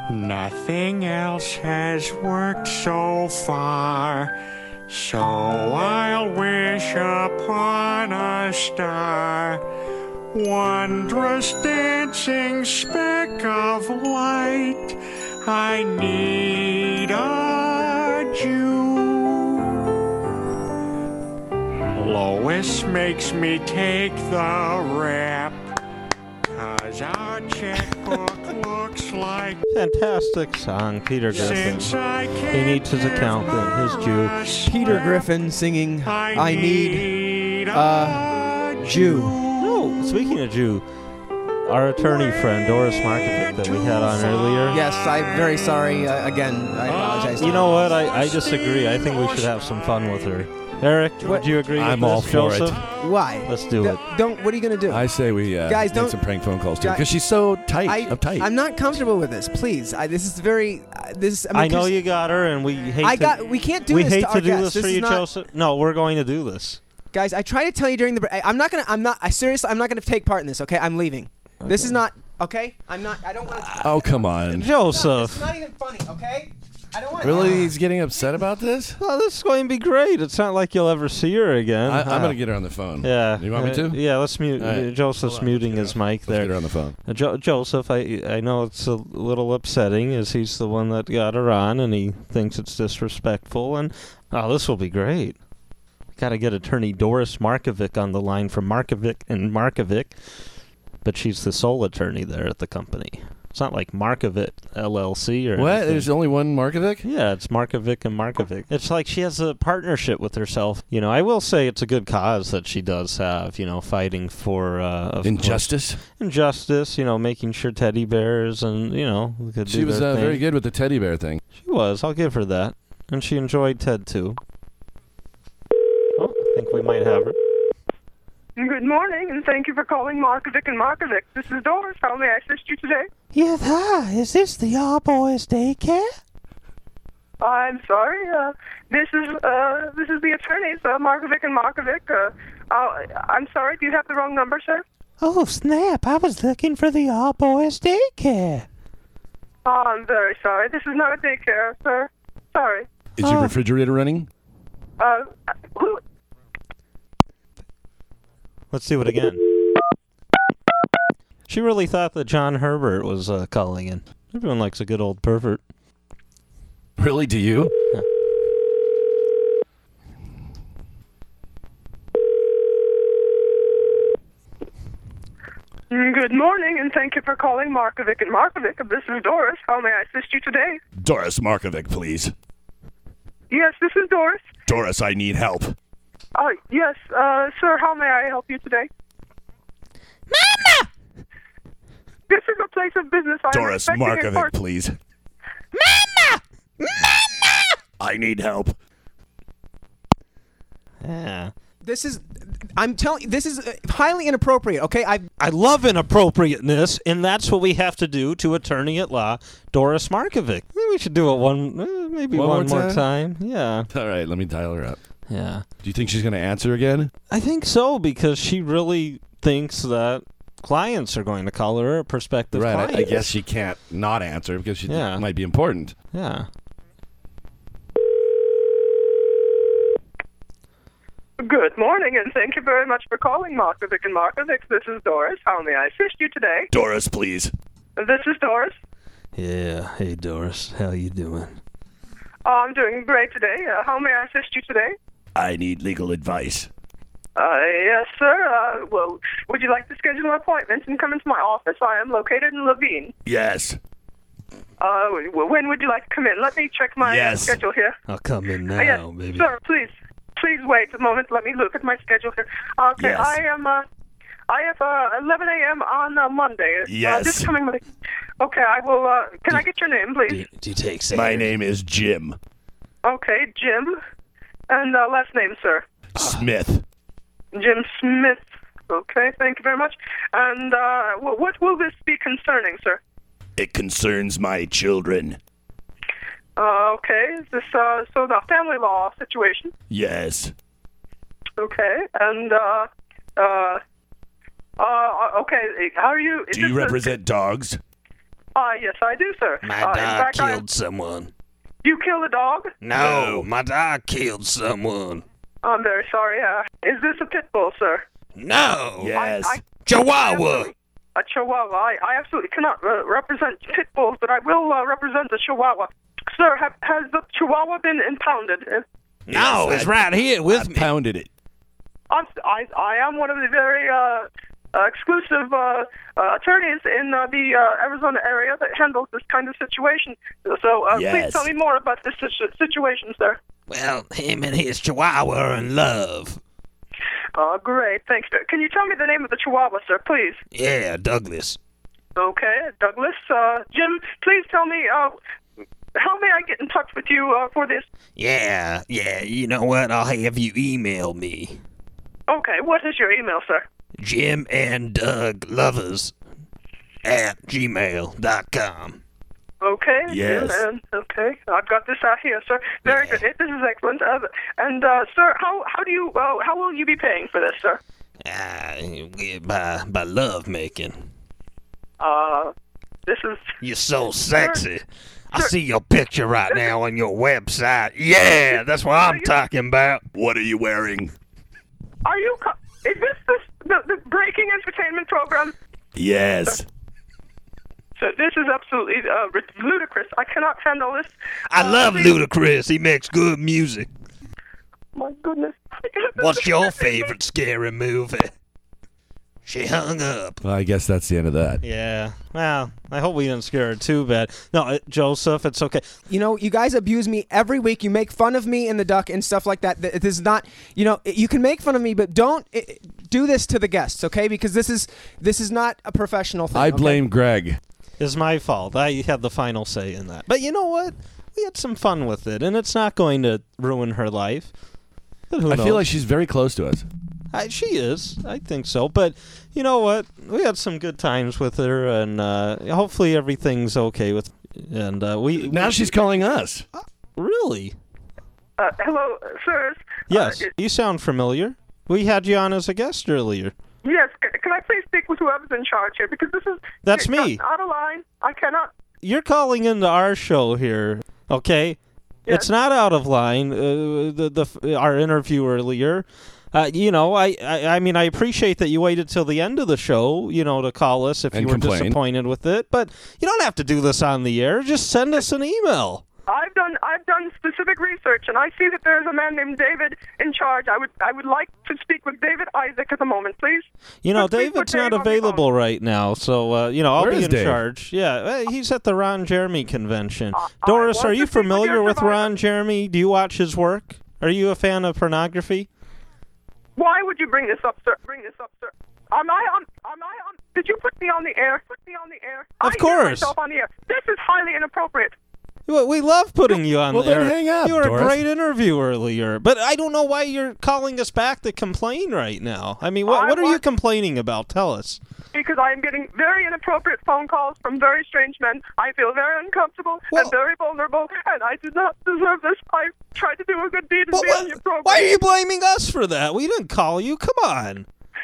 Nothing else has worked so far, so I'll wish upon a star. Wondrous dancing speck of light, I need a Jew. Lois makes me take the rap, 'cause our checkbook looks like... Fantastic song, Peter Griffin. He needs his accountant, his Jew. Peter Griffin singing I Need a Jew. No, speaking of Jew, our attorney friend, Doris Markovic, that we had on earlier. Yes, I'm very sorry. Again, I apologize. You know what? I disagree. I think we should have some fun with her. Eric, would you agree I'm with all this, for it. Joseph? Why? Let's do it. Don't. What are you gonna do? I say we Guys, make some prank phone calls too, because she's so uptight. I'm not comfortable with this. Please, this is very. I know you got her, and we hate. We can't do we this hate to our to do guests. this for you, Joseph. No, we're going to do this. Guys, I tried to tell you during the break. Seriously, I'm not gonna take part in this. Okay, I'm leaving. Okay. This is not. Okay, I'm not. I don't want to. Oh, come on, Joseph. It's not even funny. Okay. I don't want. Really, he's getting upset about this? Well, this is going to be great. It's not like you'll ever see her again. I'm going to get her on the phone. Yeah. You want me to? Yeah, let's mute. Right. Joseph's muting his mic there. Let's get her on the phone. Joseph, I know it's a little upsetting as he's the one that got her on and he thinks it's disrespectful. And this will be great. Got to get attorney Doris Markovic on the line from Markovic and Markovic, but she's the sole attorney there at the company. It's not like Markovic LLC or what? anything. There's only one Markovic? Yeah, it's Markovic and Markovic. It's like she has a partnership with herself. You know, I will say it's a good cause that she does have, fighting for... injustice? Injustice, making sure teddy bears and, could She do was their thing. very good with the teddy bear thing. She was. I'll give her that. And she enjoyed Ted, too. Oh, I think we might have her. Good morning, and thank you for calling Markovic and Markovic. This is Doris. How may I assist you today? Yes, hi. Is this the All Boys Daycare? I'm sorry. This is the attorneys, Markovic and Markovic. I'm sorry. Do you have the wrong number, sir? Oh, snap. I was looking for the All Boys Daycare. Oh, I'm very sorry. This is not a daycare, sir. Sorry. Is your refrigerator running? Who? Let's do it again. She really thought that John Herbert was calling in. Everyone likes a good old pervert. Really? Do you? Yeah. Good morning, and thank you for calling Markovic and Markovic. This is Doris. How may I assist you today? Doris Markovic, please. Yes, this is Doris. Doris, I need help. Yes, sir, how may I help you today? Mama! This is a place of business. Doris Markovic, please. Mama! Mama! I need help. Yeah. This is highly inappropriate. Okay, I love inappropriateness, and that's what we have to do to attorney at law Doris Markovic. Maybe we should do it one more time. Yeah. All right, let me dial her up. Yeah. Do you think she's going to answer again? I think so, because she really thinks that clients are going to call her, prospective clients. I guess she can't not answer because she might be important. Yeah. Good morning, and thank you very much for calling Markovic and Markovic. This is Doris. How may I assist you today? Doris, please. This is Doris. Yeah. Hey, Doris. How you doing? I'm doing great today. How may I assist you today? I need legal advice. Yes, sir. Well, would you like to schedule an appointment and come into my office? I am located in Levine. Yes. When would you like to come in? Let me check my schedule here. I'll come in now, yes, baby. Sir, please wait a moment. Let me look at my schedule here. Okay, yes. I have 11 a.m. on Monday. Yes. This coming Monday. Okay, I will. Can I get your name, please? Do you take My name is Jim. Okay, Jim. And last name, sir? Smith. Jim Smith. Okay, thank you very much. And what will this be concerning, sir? It concerns my children. Okay, is this so the family law situation? Yes. Okay, and okay, how are you? Do you represent dogs? Yes, I do, sir. My In dog fact, killed someone. You killed a dog? No, my dog killed someone. I'm very sorry. Is this a pit bull, sir? No. Yes. Chihuahua. A Chihuahua. I absolutely cannot represent pit bulls, but I will represent the Chihuahua. Sir, has the Chihuahua been impounded? No, it's right here with me. Pounded it. I am one of the very exclusive attorneys in the Arizona area that handles this kind of situation. So please tell me more about this situation, sir. Well, him and his Chihuahua are in love. Oh, great. Thanks. Can you tell me the name of the Chihuahua, sir, please? Yeah, Douglas. Okay, Douglas. Jim, please tell me, how may I get in touch with you for this? Yeah, you know what? I'll have you email me. Okay, what is your email, sir? Jim and Doug Lovers at gmail.com. Okay. Yes. Okay, I've got this out here, sir. Very good. This is excellent. And sir, how will you be paying for this, sir? By love making. This is. You're so sexy. I see your picture right now on your website. Yeah, that's what I'm talking about. What are you wearing? Are you? Is this the breaking entertainment program? Yes. So this is absolutely ludicrous. I cannot handle this. I love Ludacris. He makes good music. My goodness. What's your favorite scary movie? She hung up. Well, I guess that's the end of that. Yeah. Well, I hope we didn't scare her too bad. No, Joseph, it's okay. You know, you guys abuse me every week. You make fun of me and the duck and stuff like that. This is not, you know, you can make fun of me, but don't do this to the guests, okay? Because this is not a professional thing. I blame Greg. It's my fault. I had the final say in that. But you know what? We had some fun with it, and it's not going to ruin her life. But who knows? I feel like she's very close to us. She is. I think so. But you know what? We had some good times with her, and hopefully everything's okay with. And now she's calling us. Really? Hello, sirs. Yes. You sound familiar. We had you on as a guest earlier. Yes. Can I please speak with whoever's in charge here? Because this is. That's me. Out of line. I cannot. You're calling into our show here, okay? Yes. It's not out of line. Our interview earlier. You know, I mean, I appreciate that you waited till the end of the show, you know, to call us if you were disappointed with it. But you don't have to do this on the air. Just send us an email. I've done specific research, and I see that there's a man named David in charge. I would like to speak with David Isaac at the moment, please. You know, David's not available right now, so you know, I'll be in charge. Yeah, he's at the Ron Jeremy convention. Doris, are you familiar with Ron Jeremy? Do you watch his work? Are you a fan of pornography? Why would you bring this up, sir? Am I on? Did you put me on the air? Of course. I myself on the air. This is highly inappropriate. We love putting you on the air. Then hang up, you were Doris. a great interview earlier, but I don't know why you're calling us back to complain right now. I mean, what are you complaining about? Tell us. Because I am getting very inappropriate phone calls from very strange men. I feel very uncomfortable and very vulnerable, and I do not deserve this. I tried to do a good deed and be on your program. Why are you blaming us for that? We didn't call you. Come on.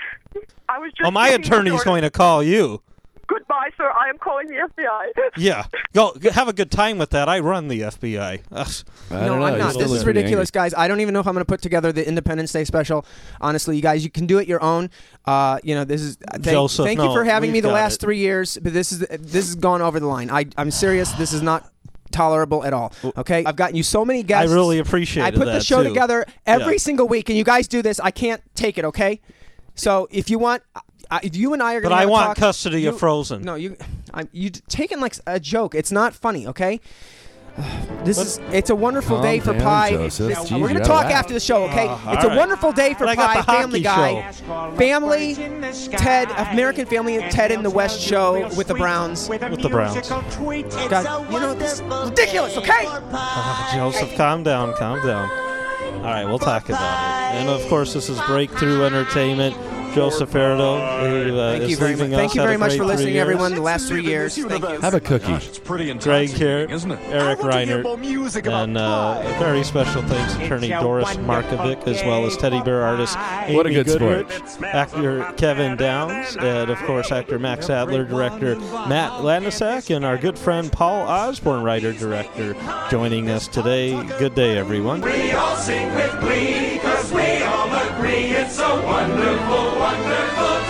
I was just. My attorney's going to call you. Goodbye, sir. I am calling the FBI. Yeah. Go have a good time with that. I run the FBI. No, I'm not. This is ridiculous, guys. I don't even know if I'm going to put together the Independence Day special. Honestly, you guys, you can do it your own. You know, this is Joseph, thank you for having me the last 3 years, but this is gone over the line. I'm serious. This is not tolerable at all. Okay? I've gotten you so many guests. I really appreciate it. I put the show together every single week, and you guys do this. I can't take it, okay? So if you want... you and I are going to But I want custody of Frozen. No, you taking like a joke. It's not funny, okay? It's a wonderful day for Pie. Joseph. We're going to talk after the show, okay? It's a wonderful day for Pie, Family Guy, Family, Ted, American Family, and Ted in the West show with the Browns. With the Browns. God, you know, this is ridiculous, okay? Joseph, calm down. All right, we'll talk about it. And, of course, this is Breakthrough Entertainment. Joseph Ferrado, who Thank you is very leaving much. us. Thank you had a very much great for 3 listening, years. everyone, the last 3 years. Thank you. Have a cookie. Greg here, Eric Reiner, and a very special thanks to attorney Doris Markovic, as well as teddy bear artist Amy What a good Goodrich, sport. actor Kevin Downs, and of course actor Max Adler, director Matt Lanasak, and our good friend Paul Osborne, writer-director, joining us today. Good day, everyone. We all sing with glee, 'cause we all agree it's a wonderful, wonderful